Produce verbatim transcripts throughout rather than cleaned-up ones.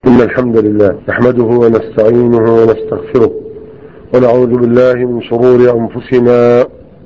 إن الحمد لله نحمده ونستعينه ونستغفره ونعوذ بالله من شرور أنفسنا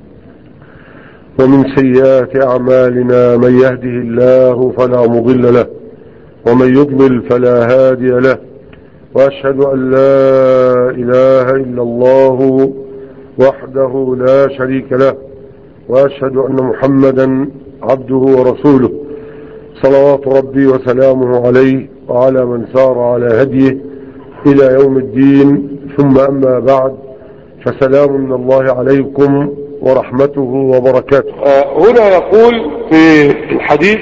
ومن سيئات أعمالنا. من يهده الله فلا مضل له ومن يضلل فلا هادي له، وأشهد أن لا إله إلا الله وحده لا شريك له، وأشهد أن محمدا عبده ورسوله صلوات ربي وسلامه عليه وعلى من سار على هديه إلى يوم الدين. ثم أما بعد، فسلام من الله عليكم ورحمته وبركاته. آه هنا يقول في الحديث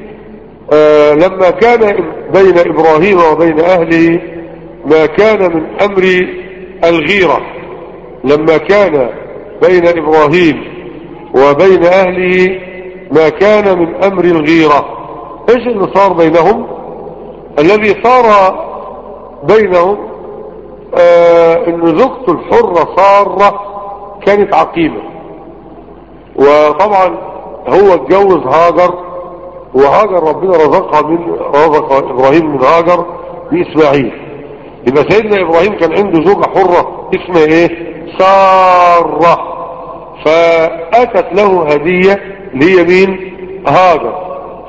آه لما كان بين إبراهيم وبين أهله ما كان من أمر الغيرة. لما كان بين إبراهيم وبين أهله ما كان من أمر الغيرة. ايش اللي صار بينهم؟ الذي صار بينهم آه ان زوجته الحرة صارة كانت عقيمة، وطبعا هو اتجوز هاجر، وهاجر ربنا رزقها من رزق ابراهيم من هاجر باسماعيل. يبقى سيدنا ابراهيم كان عنده زوجة حرة اسمها ايه؟ سارة. فاتت له هدية اللي هي مين؟ هاجر.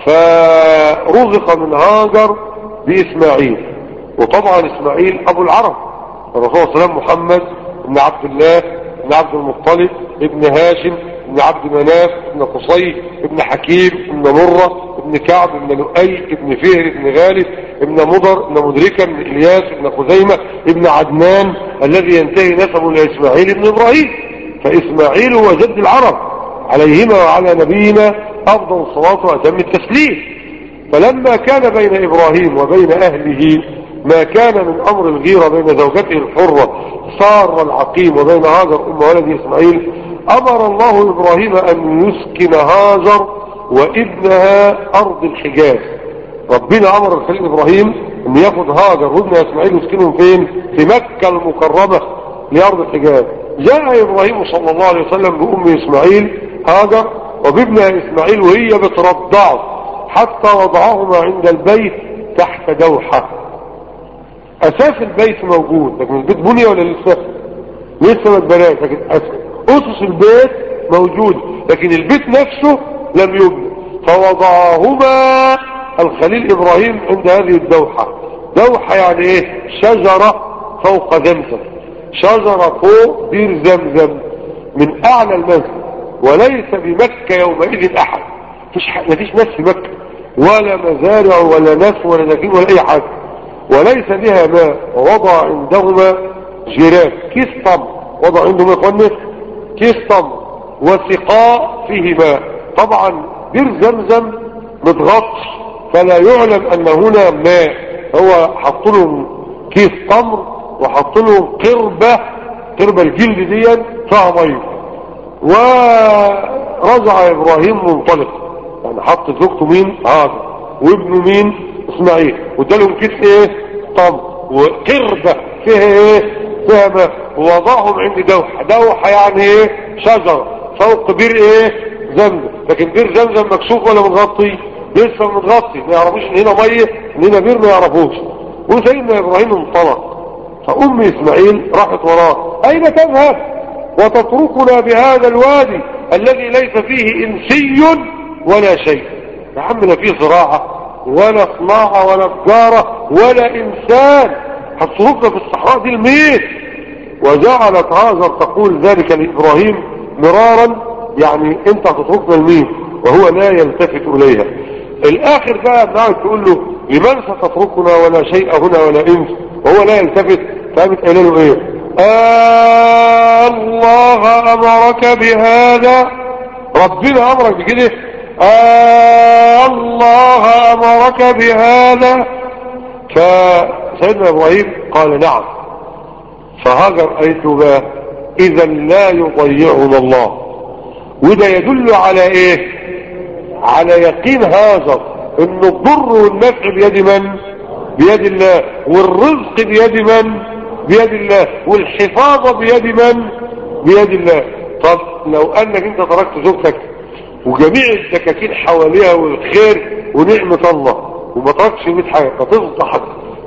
فرزق من هاجر باسماعيل، وطبعا اسماعيل ابو العرب. الرسول صلى الله عليه وسلم محمد ابن عبد الله ابن عبد المطلب ابن هاشم ابن عبد مناف ابن قصي ابن حكيم ابن مرة ابن كعب ابن لؤي ابن فهر ابن غالب ابن مضر ابن مدركة ابن الياس ابن خزيمة ابن عدنان الذي ينتهي نسبه لاسماعيل ابن ابراهيم. فاسماعيل هو جد العرب عليهما وعلى نبينا افضل الصلاة واتم التسليم. فلما كان بين ابراهيم وبين اهله ما كان من امر الغيرة بين زوجته الحرة سارة العقيم وبين هاجر ام ولد اسماعيل، امر الله ابراهيم ان يسكن هاجر وابنها ارض الحجاز. ربنا امر الخليل ابراهيم ان ياخذ هاجر وابنها اسماعيل ويسكنهم فين؟ في مكة المكرمة لارض الحجاز. جاء ابراهيم صلى الله عليه وسلم بام اسماعيل هاجر وبابنها اسماعيل وهي بترضعه حتى وضعهما عند البيت تحت دوحة. اساس البيت موجود، لكن البيت بني ولا لسه؟ لسه ما اتبناش، لكن اسس البيت موجود، لكن البيت نفسه لم يبنى. فوضعهما الخليل ابراهيم عند هذه الدوحة. دوحة يعني ايه؟ شجرة فوق زمزم، شجرة فوق بير زمزم من اعلى المسجد. وليس بمكة يومئذ احد، مفيش ناس في مكة ولا مزارع ولا ناس ولا نجيم ولا اي حاجة، وليس بها ماء. ووضع عندهما جيران كيس تمر، وضع عندهم يقول كيس تمر وسقاء فيه ماء. طبعا بير زمزم متغطش فلا يعلم ان هنا ماء. هو حط لهم كيس تمر وحط لهم قربة، قربة الجلد دي فيها ميه. ورجع ابراهيم منطلق، يعني حط زوجته مين؟ هاجر، وابنه مين؟ اسماعيل، وادالهم كيس ايه؟ طم وقربة فيها ايه؟ فيها ماء. ووضعهم عند دوحة. دوحة يعني ايه؟ شجرة فوق بير ايه؟ زمزم. لكن بير زمزم مكشوف ولا متغطي؟ لسه متغطي، ما يعرفوش ان هنا ميه ان هنا بير، ما يعرفوش. وسيدنا ابراهيم انطلق، فام اسماعيل راحت وراه. اين تذهب وتتركنا بهذا الوادي الذي ليس فيه انسي ولا شيء؟ يا عم لا فيه زراعة ولا صناعة ولا تجارة ولا انسان، هتتركنا في الصحراء دي لمين؟ وجعلت هاجر تقول ذلك لابراهيم مرارا، يعني انت هتتركنا لمين؟ وهو لا يلتفت اليها. الاخر بقى معك تقول له لمن ستتركنا ولا شيء هنا ولا انس، وهو لا يلتفت. فقامت قايله له ايه؟ آه الله امرك بهذا، ربنا امرك بكده؟ آه الله امرك بهذا. فسيدنا ابراهيم قال نعم. فهاجر قالت له بقى اذا لا يضيعنا الله. وده يدل على ايه؟ على يقين هاجر ان الضر والنفع بيد من؟ بيد الله. والرزق بيد من؟ بيد الله. والحفاظة بيد من؟ بيد الله. طب لو انك انت تركت زوجتك وجميع الدكاكين حواليها والخير ونعمة الله وما تركش بيت حاجة، هتفضح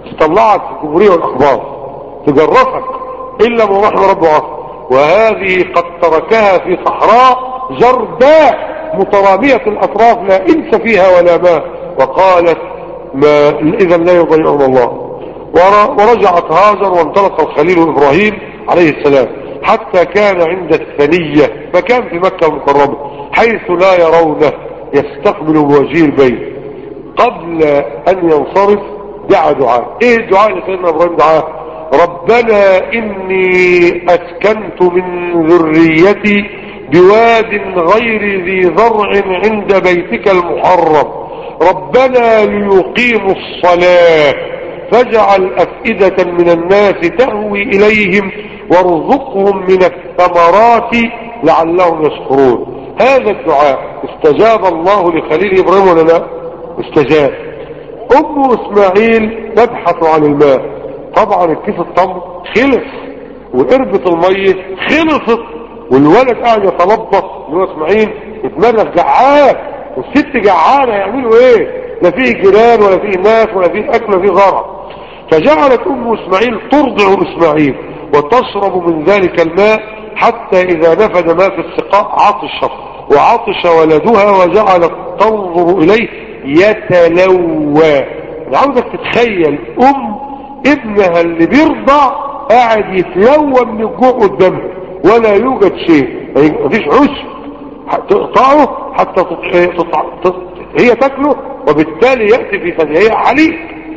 تطلعك في الجمهورية والأخبار، تجرفك إلا من رحم رب عصر. وهذه قد تركها في صحراء جرداء مترامية الأطراف لا إنس فيها ولا ماء، وقالت ما إذا لا يضيعون الله. ورجعت هاجر وانطلق الخليل إبراهيم عليه السلام حتى كان عند الثنية، مكان في مكة المكرمة حيث لا يرونه، يستقبل بوجه البيت. قبل أن ينصرف دعا دعاء. ايه الدعاء اللي سيدنا إبراهيم دعاه؟ ربنا إني أسكنت من ذريتي بواد غير ذي ذرع عند بيتك المحرم ربنا ليقيموا الصلاة فاجعل أفئدة من الناس تهوي إليهم وارزقهم من الثمرات لعلهم يشكرون. هذا الدعاء استجاب الله لخليل إبراهيم ولا لا؟ استجاب. أم إسماعيل تبحث عن الماء، طبعا الكيس التمر خلص وقربة المية خلصت، والولد قاعد يتلبط اللي هو إسماعيل اتمرغ جعان، والست جعانة، يعملوا ايه؟ لا فيه جيران ولا فيه ناس ولا فيه أكل ولا فيه زرع. فجعلت أم إسماعيل ترضع إسماعيل وتشرب من ذلك الماء حتى إذا نفد ما في السقاء عطشت، وعطش ولدها وجعلت تنظر إليه يتلوى. أنا عاوزك تتخيل أم ابنها اللي بيرضع قاعد يتلوى من الجوع قدامها ولا يوجد شيء، مفيش عشب تقطعه حتى تطع... تطع... هي تاكله، وبالتالي يأتي في ثديها عليك.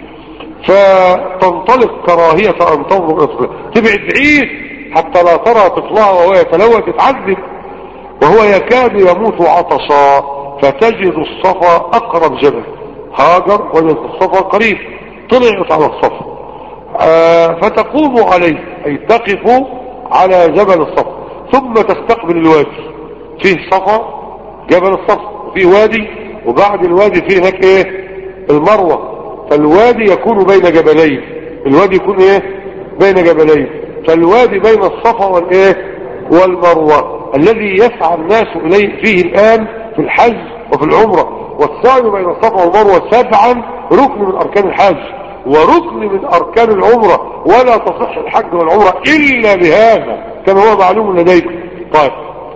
فتنطلق كراهية أن تنظر طفلها، تبعد بعيد حتى لا ترى طفلها وهو يتلوى تتعذب وهو يكاد يموت عطشا. فتجد الصفا أقرب جبل، هاجر وجدت الصفا قريب، طلعت على الصفا آه فتقوم عليه أي تقف على جبل الصفا ثم تستقبل الوادي. فيه صفا جبل الصفا وفيه وادي، وبعد الوادي فيه هناك ايه؟ المروة. فالوادي يكون بين جبلين، الوادي يكون ايه؟ بين جبلين. فالوادي بين الصفا والايه؟ والمروة الذي يسعى الناس اليه فيه الان في الحج وفي العمرة. والسعي بين الصفا والمروة سبعا ركن من اركان الحج وركن من اركان العمرة، ولا تصح الحج والعمرة الا بهذا كما هو معلوم لديكم. طيب،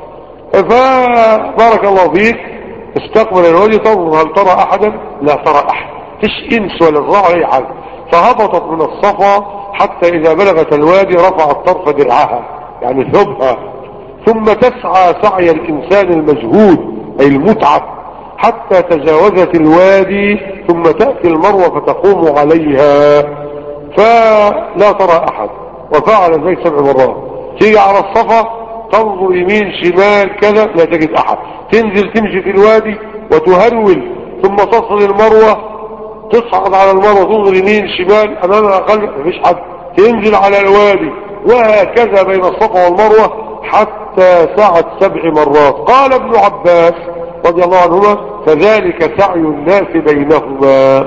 فبارك الله فيك استقبل الوادي تنظر هل ترى احدا؟ لا ترى احد، فيش انس ولا زرع اي حاجه. فهبطت من الصفا حتى اذا بلغت الوادي رفعت طرف درعها يعني ثوبها، ثم تسعى سعي الانسان المجهود اي المتعب حتى تجاوزت الوادي، ثم تأتي المروة فتقوم عليها فلا ترى احد. وفعل ذلك سبع مرات. تيجي على الصفا تنظر يمين شمال كذا لا تجد احد، تنزل تمشي في الوادي وتهرول، ثم تصل المروة تصعد على المروة تنظر يمين شمال امامها خلف مفيش حد، تنزل على الوادي، وهكذا بين الصفا والمروة حتى سعت سبع مرات. قال ابن عباس رضي الله عنهما فذلك سعي الناس بينهما.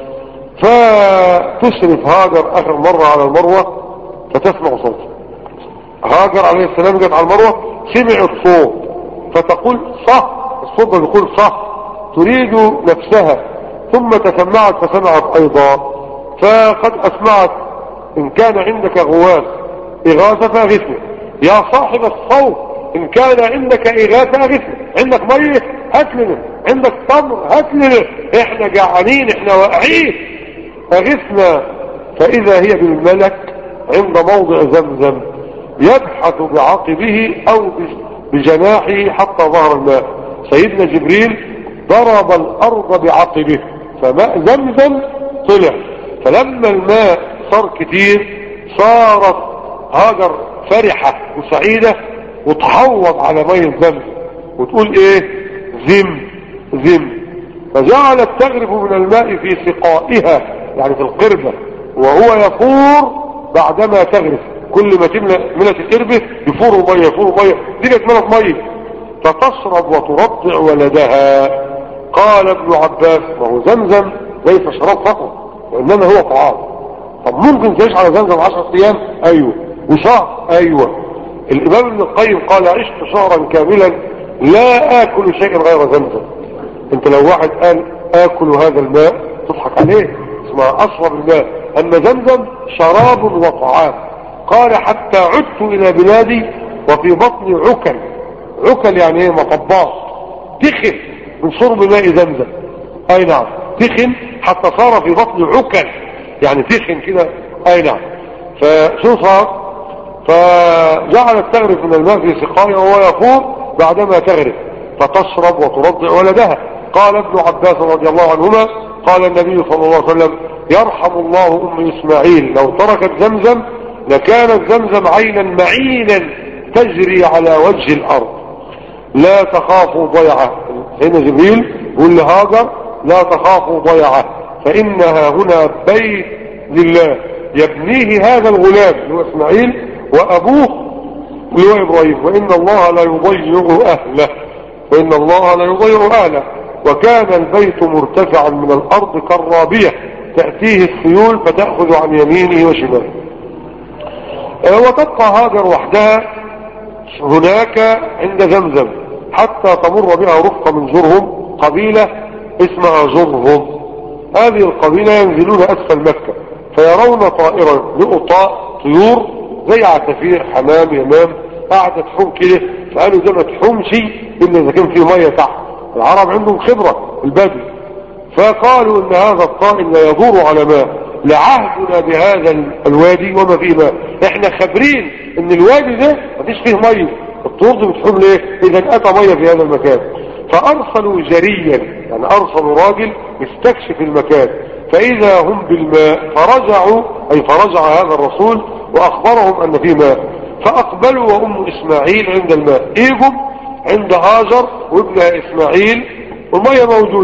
فتشرف هاجر اخر مرة على المروة فتسمع صوت هاجر عليه السلام، جت على المروة سمعت صوت فتقول صح، الصوت ده بيقول صح، تريد نفسها، ثم تسمعت فسمعت ايضا. فقد اسمعت ان كان عندك غواث اغاثة فاغثنا، يا صاحب الصوت ان كان عندك اغاثة اغثنا، عندك مية هات لنا، عندك تمر هات لنا، احنا جعانين احنا واقعين اغثنا. فاذا هي بالملك عند موضع زمزم يبحث بعقبه او بجناحه حتى ظهر الماء. سيدنا جبريل ضرب الارض بعقبه فماء زمزم طلع. فلما الماء صار كتير صارت هاجر فرحة وسعيدة وتحوض على ماء زمزم وتقول ايه؟ زم زم. فجعلت تغرف من الماء في سقائها يعني في القربة، وهو يفور بعدما تغرف، كل ما تملأ ملت القربة يفور مية يفور مية، دي كانت ملت مية، فتشرب وترضع ولدها. قال ابن عباس ما هو زمزم ليس شراب فقط وانما هو طعام. طب ممكن تعيش على زمزم عشرة ايام؟ ايوه. وشهر؟ ايوه. الامام ابن القيم قال عشت شهرا كاملا لا اكل شيئا غير زمزم. انت لو واحد قال اكل هذا الماء تضحك عليه، اسمها أشرب الماء، أن زمزم شراب وطعام. قال حتى عدت إلى بلادي وفي بطني عكل. عكل يعني ايه؟ مطبات، تخن من شرب ماء زمزم. اي نعم، تخن حتى صار في بطني عكل، يعني تخن كده. اي نعم. فشو صار؟ فجعلت تغرف من الماء في سقائها وهو يفور بعدما تغرف فتشرب وترضع ولدها. قال ابن عباس رضي الله عنهما قال النبي صلى الله عليه وسلم يرحم الله أم إسماعيل لو تركت زمزم لكانت زمزم عينا معينا تجري على وجه الأرض لا تخافوا ضيعة. هنا جبريل يقول لهاجر لا تخافوا ضيعة فإنها هنا بيت لله يبنيه هذا الغلام اللي هو إسماعيل وأبوه اللي هو إبراهيم، وإن الله لا يضيع أهله، وإن الله لا يضيع أهله. وكان البيت مرتفعا من الأرض كالرابية تأتيه السيول فتأخذ عن يمينه وشماله. وتبقى هاجر وحدها هناك عند زمزم حتى تمر بها رفقة من جرهم، قبيلة اسمها جرهم. هذه القبيلة ينزلون أسفل مكة فيرون طائرا لقطاء طيور زي عصافير حمام يمام قاعدة تحوم كده، فقالوا ده ما تحومش إلا إذا كان فيه مية تحت. العرب عندهم خبرة البدو، فقالوا إن هذا الطائر لا يدور على ماء، لعهدنا بهذا الوادي وما فيه ماء، احنا خبرين ان الوادي ده مفيش فيه مية، الطيور دي بتحوم ليه؟ إذا أتى مية في هذا المكان. فأرسلوا جريا، يعني أرسلوا راجل يستكشف المكان، فإذا هم بالماء فرجعوا، أي فرجع هذا الرسول وأخبرهم أن فيه ماء. فأقبلوا وأم إسماعيل عند الماء، إيجوا عند هاجر وابنها إسماعيل والمية موجود.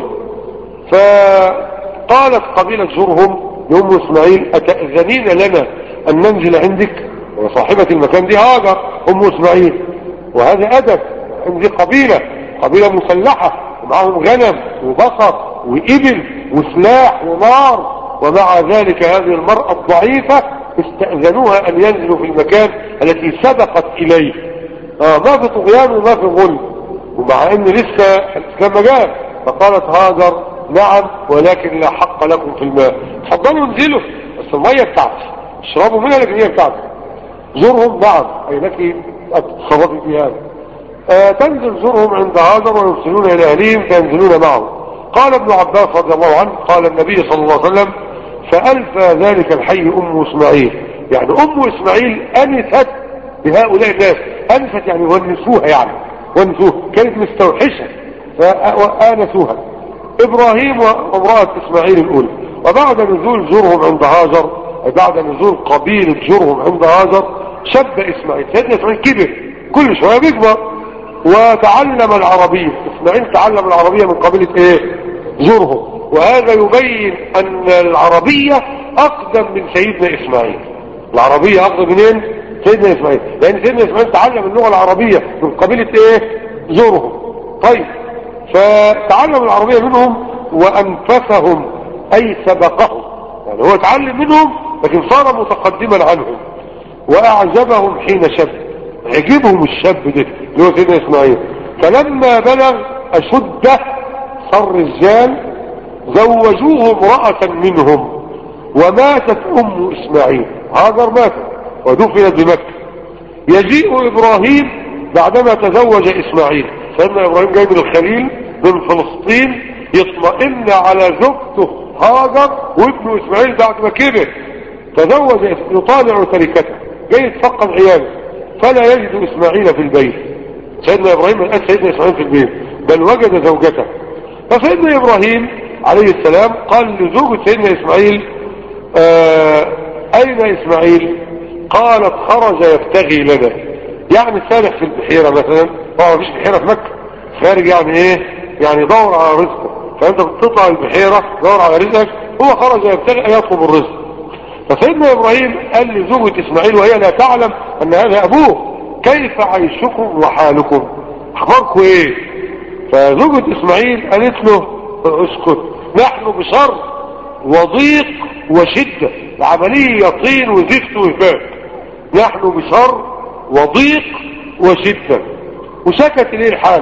فقالت قبيلة جرهم لأم إسماعيل أتأذنين لنا أن ننزل عندك؟ وصاحبة المكان دي هاجر أم إسماعيل، وهذا أدب. عندي قبيلة قبيلة مسلحة ومعهم غنم وبقر وإبل وسلاح ونار، ومع ذلك هذه المرأة الضعيفة استأذنوها أن ينزلوا في المكان التي سبقت إليه. آه ما في طغيان وما في غل، ومع أن لسه الإسلام ما جاء. فقالت هاجر نعم ولكن لا حق لكم في الماء، تفضلوا انزلوا بس المية بتاعتي اشربوا منها لكن هي بتاعتي. زورهم نعم أي لك تصرفي في هذا. آه تنزل زورهم عند هاجر ويرسلون إلى أهلهم فينزلون معه. قال ابن عباس رضي الله عنه قال النبي صلى الله عليه وسلم فألفى ذلك الحي أم إسماعيل، يعني أم إسماعيل أنست بهؤلاء الناس، أنست يعني ونسوها، يعني ونسوها كانت مستوحشة فآنسوها إبراهيم وامرأة إسماعيل الأولى. وبعد نزول جرهم عند هاجر، بعد نزول قبيلة جرهم عند هاجر شب إسماعيل، سيدنا إسماعيل كبر كل شوية بيكبر وتعلم العربية. إسماعيل تعلم العربية من قبيلة إيه؟ جرهم. وهذا يبين أن العربية أقدم من سيدنا إسماعيل. العربية أقدم منين؟ سيدنا إسماعيل، لأن سيدنا إسماعيل تعلم اللغة العربية من قبيلة إيه؟ جرهم. طيب فتعلم العربية منهم وأنفسهم أي سبقهم، يعني هو تعلم منهم لكن صار متقدما عنهم. وأعجبهم حين شب، عجبهم الشاب ده اللي هو سيدنا إسماعيل. فلما بلغ أشده صار رجال زوجوه امرأة منهم. وماتت أم إسماعيل، هاجر ماتت ودفنت بمكة. يجيء إبراهيم بعدما تزوج إسماعيل، سيدنا إبراهيم جاي من الخليل من فلسطين يطمئن على زوجته هاجر وابنه إسماعيل بعد ما كبر، تزوج يطالع تركته، جاي يتفقد عياله فلا يجد إسماعيل في البيت. سيدنا إبراهيم من أجل سيدنا إسماعيل في البيت بل وجد زوجته. فسيدنا إبراهيم عليه السلام قال لزوجة سيدنا إسماعيل آه أين إسماعيل؟ قالت خرج يبتغي لنا، يعني سارح في البحيرة مثلا، هو مفيش بحيرة في مكة، خارج يعني ايه؟ يعني دور على رزقه، فانت بتطلع البحيرة دور على رزقك، هو خرج يبتغي ان يطلب الرزق. فسيدنا ابراهيم قال لزوجة اسماعيل وهي لا تعلم ان هذا ابوه كيف عيشكم وحالكم؟ اخباركم ايه؟ فزوجة اسماعيل قالت له اسكت، نحن بشر وضيق وشدة، العملية طين وزفت وفاك، نحن بشر وضيق وشدة. وسكت ليه الحال.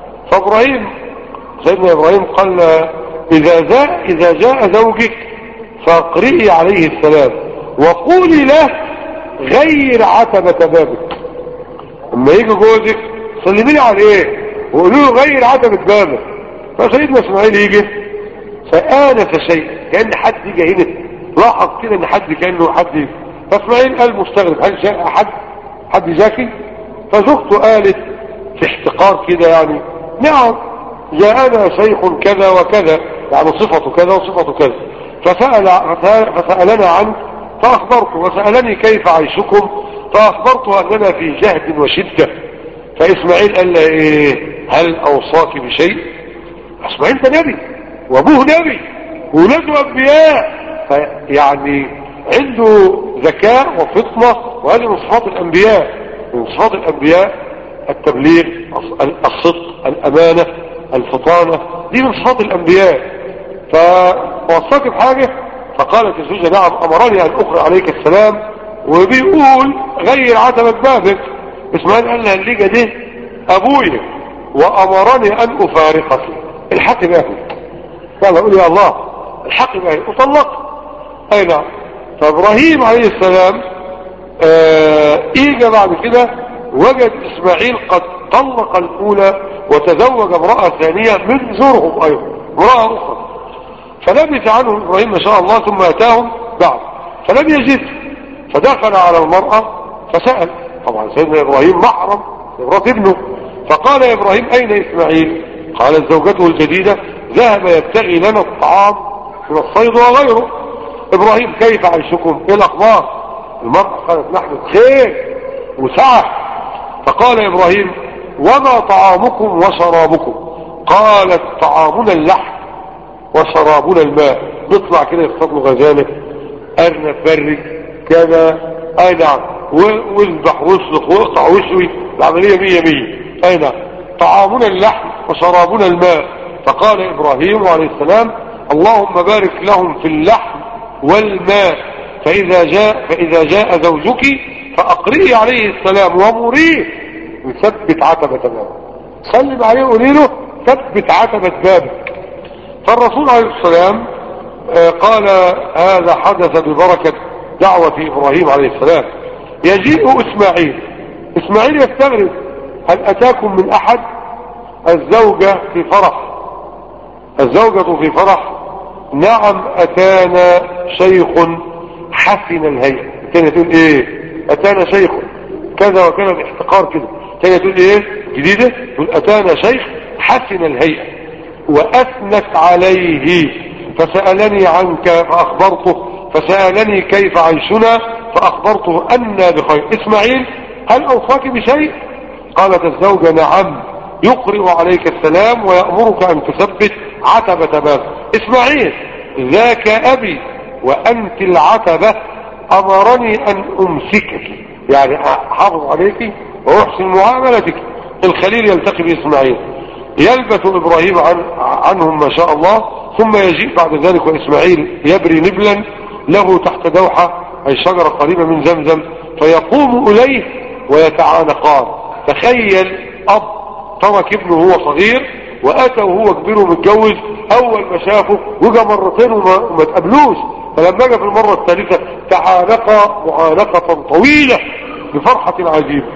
فابراهيم سيدنا ابراهيم قال اذا جاء اذا جاء زوجك فاقرئي عليه السلام وقولي له غير عتبة بابك. اما يجي جوزك سلمي لي عليه وقولوا له غير عتبة بابك. فسيدنا اسماعيل يجي فآنس شيء كأن حد يجي هنا، لاحظ كده ان حد كأنه حد يجي. فاسماعيل قال مستغرب هل جاء حد حد جاكي؟ فزوجته قالت في احتقار كده يعني نعم جاءنا شيخ كذا وكذا، يعني صفته كذا وصفته كذا. فسأل فسألنا عنه فأخبرته، وسألني كيف عيشكم فأخبرته أننا في جهد وشدة. فإسماعيل قال له إيه هل أوصاك بشيء؟ إسماعيل ده نبي وأبوه نبي وولاده أنبياء، فيعني عنده ذكاء وفطنة، وهذه من صفات الأنبياء. من صفات الأنبياء التبليغ، الصدق، الأمانة، الفطانة، دي من صفات الأنبياء. فوصاك بحاجة؟ فقالت الزوجة نعم أمرني أن أقرأ عليك السلام وبيقول غير عتبة بابك. اسماعيل قال لها الليجة دي أبويا وأمرني أن أفارقك، الحق بأهلك. قال قول يا الله الحق بأهلك وطلق. أي نعم. فإبراهيم عليه السلام آه إيجا بعد كده وجد إسماعيل قد طلق الأولى وتزوج امرأة ثانية من زورهم أيضا، امرأة أخرى. فلبث عنهم إبراهيم ما شاء الله ثم أتاهم بعد فلم يجد، فدخل على المرأة فسأل. طبعا سيدنا إبراهيم محرم امرأة ابنه. فقال يا إبراهيم أين إسماعيل؟ قالت زوجته الجديدة ذهب يبتغي لنا الطعام من الصيد وغيره. إبراهيم كيف عيشكم؟ إيه الأخبار؟ المرأة قالت نحن بخير وسعة. فقال إبراهيم وما طعامكم وشرابكم؟ قالت طعامنا اللحم وشرابنا الماء. نطلع كده يصطاد له غزالة، أرنب بري كذا، أي نعم، واذبح واسلخ واقطع وشوي، العملية مية مية. أي نعم. طعامنا اللحم وشرابنا الماء. فقال إبراهيم عليه السلام اللهم بارك لهم في اللحم والماء، فإذا جاء فإذا جاء زوجك فأقرئي عليه السلام ومريه يثبت عتبة بابك. سلم عليه وقولي له ثبت عتبة بابك. فالرسول عليه السلام قال هذا حدث ببركة دعوة إبراهيم عليه السلام. يجيء إسماعيل إسماعيل يستغرب هل أتاكم من أحد؟ الزوجة في فرح، الزوجة في فرح. نعم أتانا شيخ حسن الهيئة. كانت تقول ايه أتانا شيخ كذا وكذا باحتقار كده. كانت تقول ايه جديدة تقول أتانا شيخ حسن الهيئة وأثنت عليه فسألني عنك فأخبرته، فسألني كيف عيشنا فأخبرته أنا بخير. إسماعيل هل أوصاك بشيء؟ قالت الزوجة نعم يقرئ عليك السلام ويأمرك أن تثبت عتبة بابك. إسماعيل ذاك أبي وأنت العتبة أمرني أن أمسكك، يعني أحافظ عليك وأحسن معاملتك. الخليل يلتقي بإسماعيل يلبث إبراهيم عن عنهم ما شاء الله، ثم يجيء بعد ذلك وإسماعيل يبري نبلا له تحت دوحة أي شجرة قريبة من زمزم، فيقوم إليه ويتعانقان. تخيل أب ترك ابنه وهو صغير وأتى وهو كبير ومتجوز، أول ما شافه وجا مرتين وما, وما تقابلوش، فلما جاء في المرة الثالثة تعانقا معانقة طويلة بفرحة عجيبة.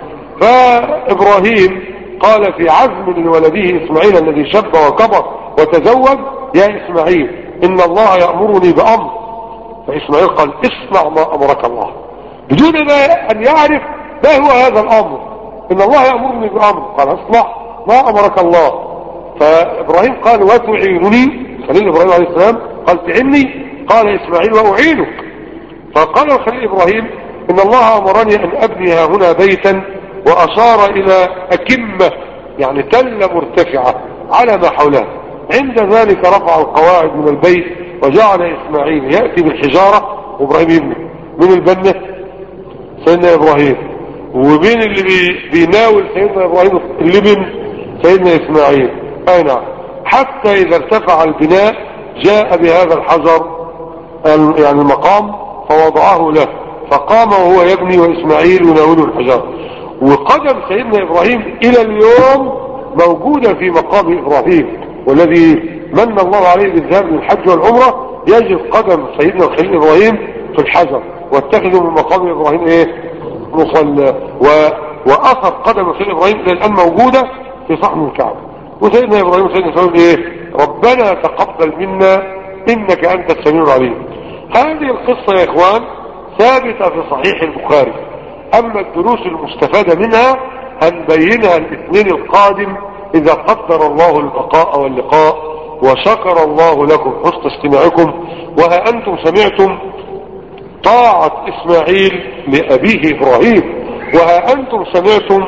فإبراهيم قال في عزم لولده إسماعيل الذي شب وكبر وتزوج يا إسماعيل إن الله يأمرني بأمر. فإسماعيل قال اصنع ما أمرك الله، بدون ما أن يعرف ما هو هذا الأمر. إن الله يأمرني بأمر، قال اصنع ما أمرك الله. فإبراهيم قال وتعينني، خليل إبراهيم عليه السلام قال تعني، قال إسماعيل وأعينك. فقال الخليل إبراهيم إن الله أمرني أن أبني هنا بيتا، وأشار إلى أكمة يعني تلة مرتفعة على ما حولها. عند ذلك رفع القواعد من البيت وجعل إسماعيل يأتي بالحجارة وإبراهيم يبني. من البنة سيدنا إبراهيم، وبين اللي بي بيناول سيدنا إبراهيم اللبن سيدنا إسماعيل. أي نعم. حتى إذا ارتفع البناء جاء بهذا الحجر يعني المقام فوضعه له، فقام وهو يبني وإسماعيل يناوله الحجر. وقدم سيدنا إبراهيم إلى اليوم موجودة في مقام إبراهيم، والذي من الله عليه بالذهاب للحج والعمرة يجد قدم سيدنا الخليل ابراهيم في الحجر، واتخذوا من مقام ابراهيم ايه مصلى، و... واثر قدم سيدنا ابراهيم الى الان موجودة في صحن الكعبة. وسيدنا ابراهيم وسيدنا اسماعيل ايه ربنا تقبل منا انك انت السميع العليم. هذه القصة يا اخوان ثابتة في صحيح البخاري. اما الدروس المستفادة منها هنبينها الاثنين القادم اذا قدر الله البقاء واللقاء وشكر الله لكم حسن استماعكم. وها انتم سمعتم طاعة اسماعيل لابيه ابراهيم، وها انتم سمعتم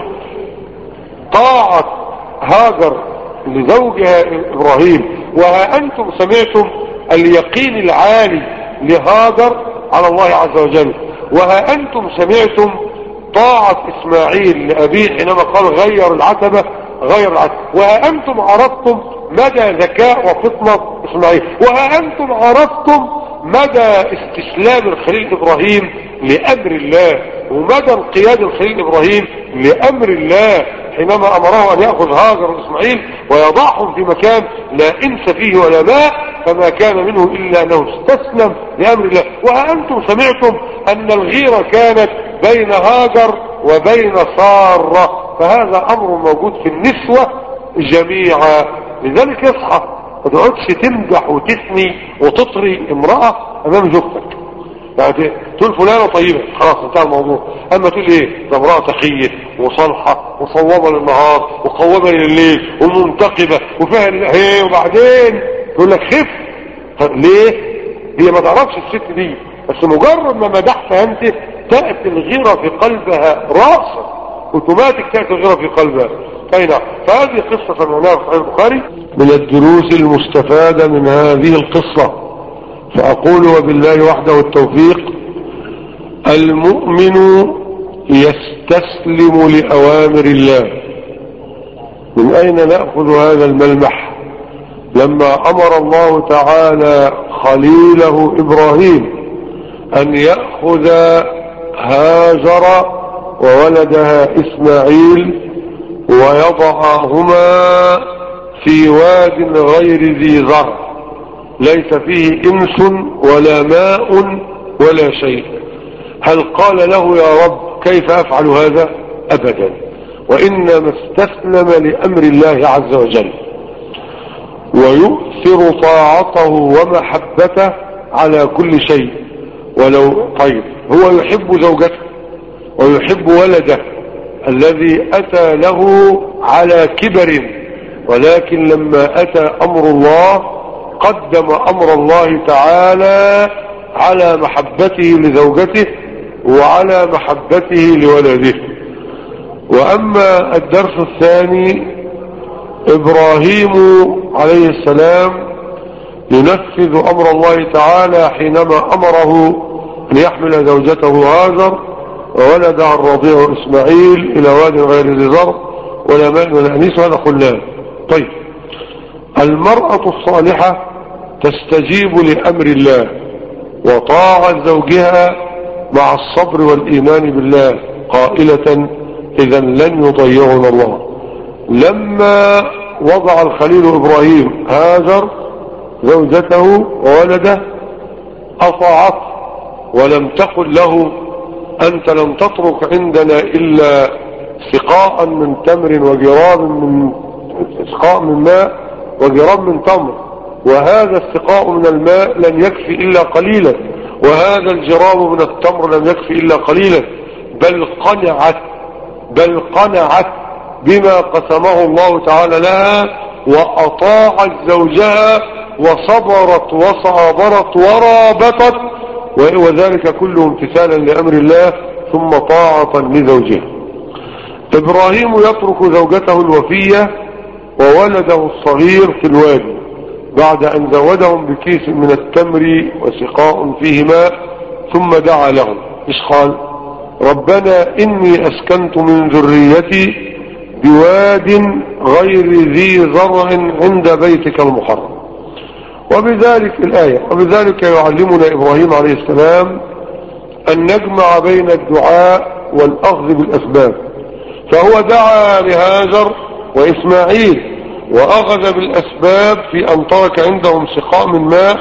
طاعة هاجر لزوجها ابراهيم، وها انتم سمعتم اليقين العالي لهاجر على الله عز وجل، وها انتم سمعتم طاعة اسماعيل لابيه حينما قال غير العتبة غير العتبة، وها انتم عرفتم مدى ذكاء وفطنة اسماعيل، وها انتم عرفتم مدى استسلام الخليل ابراهيم لامر الله، ومدى انقياد الخليل ابراهيم لامر الله حينما امره ان يأخذ هاجر واسماعيل ويضعهم في مكان لا انس فيه ولا ماء، فما كان منه الا انه استسلم لامر الله. وها انتم سمعتم ان الغيرة كانت بين هاجر وبين سارة، فهذا امر موجود في النسوة جميعا. لذلك يصحى ما تقعدش تمدح وتثني وتطري امرأة امام زوجتك، يعني تقول فلانة طيبة خلاص انتهى الموضوع، اما تقول ايه ده امرأة تقية وصالحة وصوابة للنهار وقوامة لليل ومنتقبة وفيها ايه، وبعدين تقول لك خف. طب ليه؟ هي ما تعرفش الست دي، بس مجرد ما مدحتها انت تأتي الغيرة في قلبها رأسا، اوتوماتيك تأتي الغيرة في قلبها. اي نعم. فهذه قصة سمعناها في صحيح البخاري من الدروس المستفادة من هذه القصة. فأقول وبالله وحده التوفيق: المؤمن يستسلم لأوامر الله. من أين نأخذ هذا الملمح؟ لما أمر الله تعالى خليله إبراهيم أن يأخذ هاجر وولدها إسماعيل ويضعهما في واد غير ذي زرع ليس فيه إنس ولا ماء ولا شيء، هل قال له يا رب كيف أفعل هذا؟ أبدا، وإنما استسلم لأمر الله عز وجل، ويؤثر طاعته ومحبته على كل شيء. ولو طيب هو يحب زوجته ويحب ولده الذي أتى له على كبر، ولكن لما أتى أمر الله قدم أمر الله تعالى على محبته لزوجته وعلى محبته لولده. وأما الدرس الثاني: إبراهيم عليه السلام ينفذ أمر الله تعالى حينما أمره أن يحمل زوجته هاجر وولدها الرضيع إسماعيل إلى واد غير ذي زرع ولا ماء ولا أنيس، وهذا قلناه. طيب، المرأة الصالحة تستجيب لأمر الله وطاعة زوجها مع الصبر والإيمان بالله قائلة: إذا لن يضيعنا الله. لما وضع الخليل إبراهيم هاجر زوجته وولده أطاعته ولم تقل له: أنت لم تترك عندنا إلا سقاء من تمر وجراب من سقاء من ماء وجراب من تمر، وهذا السقاء من الماء لن يكفي إلا قليلا، وهذا الجراب من التمر لن يكفي إلا قليلا، بل قنعت بل قنعت بما قسمه الله تعالى لها، وأطاعت زوجها وصبرت وصابرت ورابطت، وذلك كله امتثالا لأمر الله ثم طاعة لزوجها. إبراهيم يترك زوجته الوفية وولده الصغير في الوادي بعد أن زودهم بكيس من التمر وسقاء فيه ماء، ثم دعا لهم. إيش قال؟ ربنا إني أسكنت من ذريتي بواد غير ذي زرع عند بيتك المحرم. وبذلك الآية وبذلك يعلمنا إبراهيم عليه السلام أن نجمع بين الدعاء والأخذ بالأسباب، فهو دعا لهاجر وإسماعيل وأخذ بالأسباب في أن ترك عندهم سقاء من ماء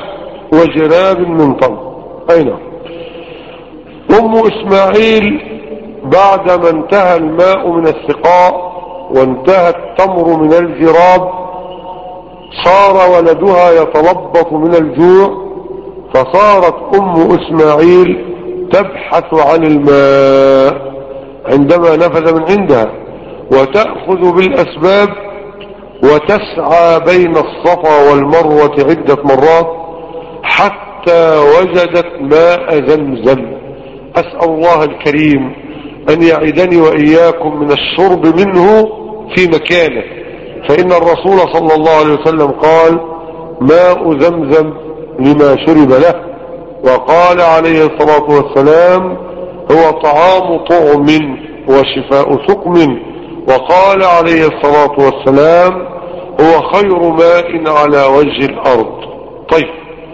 وجراب من تمر. أين أم إسماعيل بعدما انتهى الماء من السقاء وانتهى التمر من الجراب صار ولدها يتلبط من الجوع، فصارت أم إسماعيل تبحث عن الماء عندما نفذ من عندها، وتأخذ بالأسباب وتسعى بين الصفا والمروة عدة مرات حتى وجدت ماء زمزم. أسأل الله الكريم أن يعيدني وإياكم من الشرب منه في مكانه، فإن الرسول صلى الله عليه وسلم قال ماء زمزم لما شرب له، وقال عليه الصلاة والسلام هو طعام طعم وشفاء سقم، وقال عليه الصلاة والسلام هو خير ماء على وجه الأرض. طيب،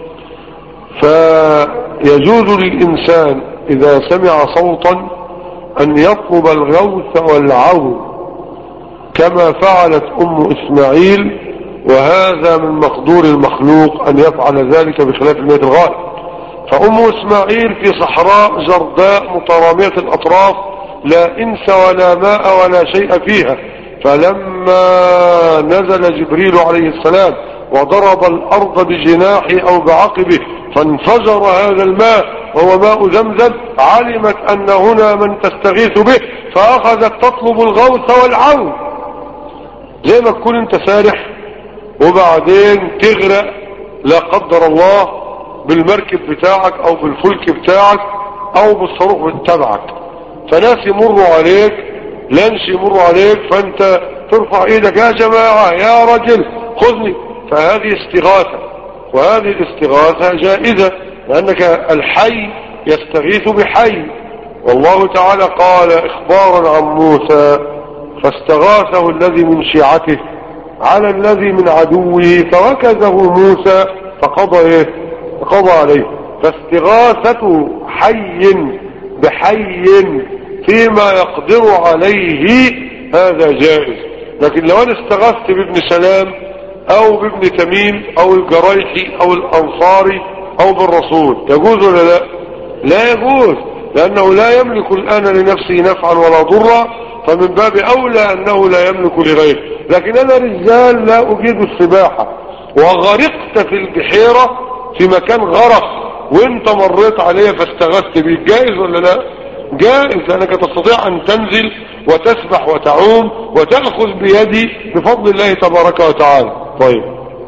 فيجوز للإنسان إذا سمع صوتا أن يطلب الغوث والعون كما فعلت أم إسماعيل، وهذا من مقدور المخلوق أن يفعل ذلك بخلاف الميت الغائب. فأم إسماعيل في صحراء جرداء مترامية الأطراف لا إنس ولا ماء ولا شيء فيها، فلما نزل جبريل عليه السلام وضرب الأرض بجناحه أو بعقبه فانفجر هذا الماء وهو ماء زمزم، علمت أن هنا من تستغيث به، فأخذت تطلب الغوث والعون. زي ما تكون انت سارح وبعدين تغرق لا قدر الله بالمركب بتاعك او بالفلك بتاعك او بالصاروخ بتاعك، فناس يمروا عليك لانش يمروا عليك، فانت ترفع ايدك يا جماعة يا رجل خذني، فهذه استغاثة، وهذه الاستغاثة جائزة لأنك الحي يستغيث بحي. والله تعالى قال إخبارا عن موسى فاستغاثه الذي من شيعته على الذي من عدوه فوكزه موسى فقضى ايه فقضى عليه. فاستغاثة حي بحي فيما يقدر عليه هذا جائز، لكن لو انا استغاثت بابن سلام او بابن تميم او الجريحي او الانصاري او بالرسول يجوز ولا لا؟ لا يجوز، لانه لا يملك الان لنفسه نفعا ولا ضرا، فمن باب اولى انه لا يملك لغيره. لكن انا رجال لا اجيد السباحة وغرقت في البحيرة في مكان غرق وانت مريت عليه فاستغثت بيه، جائز ولا لا؟ جائز، لانك تستطيع ان تنزل وتسبح وتعوم وتأخذ بيدي بفضل الله تبارك وتعالى. طيب،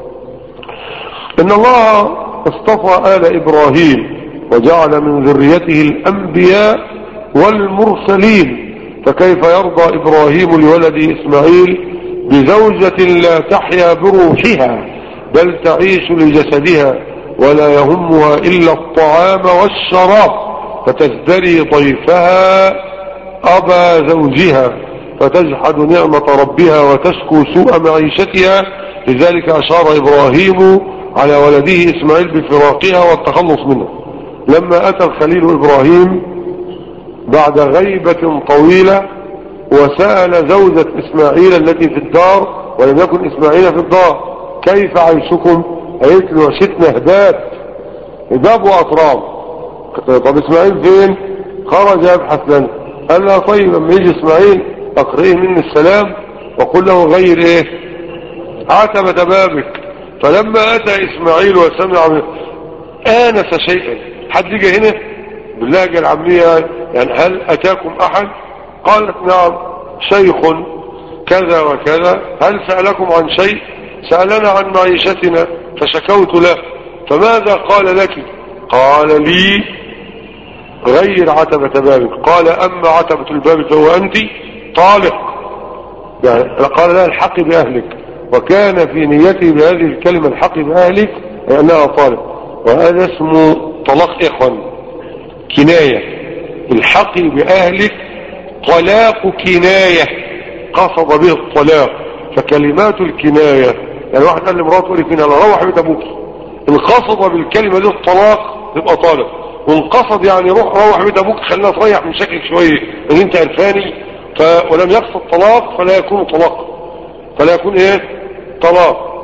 ان الله اصطفى آل ابراهيم وجعل من ذريته الانبياء والمرسلين، فكيف يرضى ابراهيم لولده اسماعيل بزوجة لا تحيا بروحها بل تعيش لجسدها ولا يهمها الا الطعام والشراب، فتزدري ضيفها ابا زوجها فتجحد نعمة ربها وتشكو سوء معيشتها. لذلك اشار ابراهيم على ولده اسماعيل بفراقها والتخلص منه. لما اتى الخليل ابراهيم بعد غيبة طويلة وسأل زوجة اسماعيل التي في الدار ولم يكن اسماعيل في الدار كيف عيشكم؟ قالت له عشتنا هداب هداب واطراب. طب اسماعيل فين؟ خرج يبحث لنا. قال لها طيب لما يجي اسماعيل اقرئه مني السلام وقل له غير ايه عتبة بابك. فلما اتى اسماعيل وسمع آنس شيئا، حد يجي هنا باللهجة العامية يعني هل اتاكم احد؟ قالت نعم شيخ كذا وكذا، هل سألكم عن شيء؟ سألنا عن معيشتنا فشكوت له. فماذا قال لك؟ قال لي غير عتبة بابك. قال اما عتبة الباب فهو انت طالق، يعني قال لا الحق باهلك، وكان في نيته بهذه الكلمة الحق باهلك لانها طالق، وهذا اسمه طلاق اخوان كناية. الحق باهلك طلاق كناية قصد به الطلاق، فكلمات الكناية يعني واحد قال لمراته قولي فينا انا روح بيت ابوك، ان قصد بالكلمة دي الطلاق تبقى طالق، وان قصد يعني روح روح بيت ابوك خلينا تريح من شكلك شوية ان انت عرفاني ف... ولم يقصد طلاق فلا يكون طلاق، فلا يكون ايه طلاق.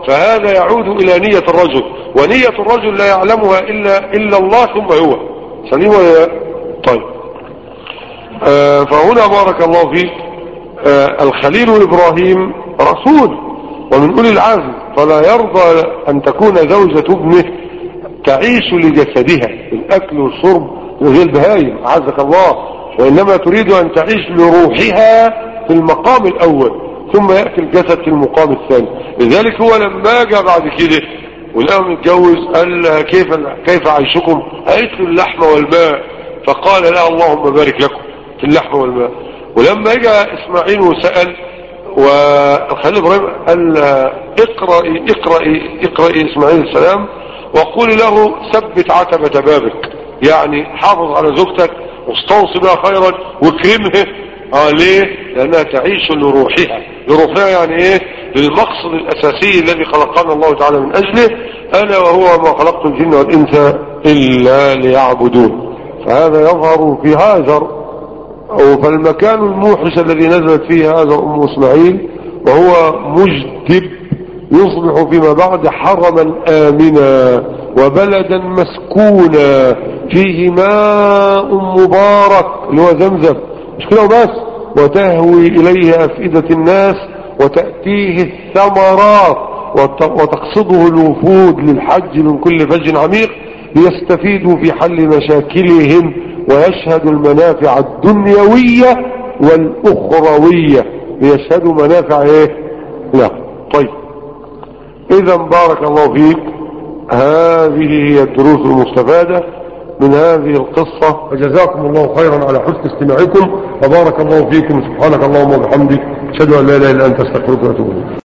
فهذا يعود إلى نية الرجل، ونية الرجل لا يعلمها إلا, إلا الله ثم هو. سليم ولا؟ طيب. آه فهنا بارك الله فيك، آه الخليل إبراهيم رسول ومن أولي العزم، فلا يرضى أن تكون زوجة ابنه تعيش لجسدها الأكل والشرب وهي البهايم عزك الله، وإنما تريد أن تعيش لروحها في المقام الأول، ثم يأتي الجسد في المقام الثاني. لذلك هو لما جاء بعد كده والآن متجوز قال كيف كيف عيشكم؟ قالت له اللحم والماء، فقال لا اللهم بارك لكم في اللحم والماء. ولما جاء إسماعيل وسأل والخليل إبراهيم قال اقرأي اقرأي اقرأي إسماعيل السلام وقولي له ثبت عتبة بابك، يعني حافظ على زوجتك واستوصي بها خيرا واكرمها. اه ليه؟ لأنها تعيش لروحها. لروحها يعني ايه؟ للمقصد الأساسي الذي خلقنا الله تعالى من أجله، أنا وهو ما خلقت الجن والإنس إلا ليعبدون. فهذا يظهر في هاجر، فالمكان الموحش الذي نزلت فيه هاجر أم إسماعيل وهو مجدب يصبح فيما بعد حرما آمنا وبلدا مسكونا فيه ماء مبارك اللي هو زمزم، مش كده وبس، وتهوي إليه أفئدة الناس وتأتيه الثمرات وتقصده الوفود للحج من كل فج عميق ليستفيدوا في حل مشاكلهم ويشهدوا المنافع الدنيوية والأخروية. ليشهدوا منافع ايه؟ لا. طيب إذا بارك الله فيك، هذه هي الدروس المستفادة من هذه القصة، فجزاكم الله خيرا على حسن استماعكم وبارك الله فيكم. سبحانك اللهم وبحمدك، أشهد أن لا إله إلا أنت، أستغفرك وأتوب إليك.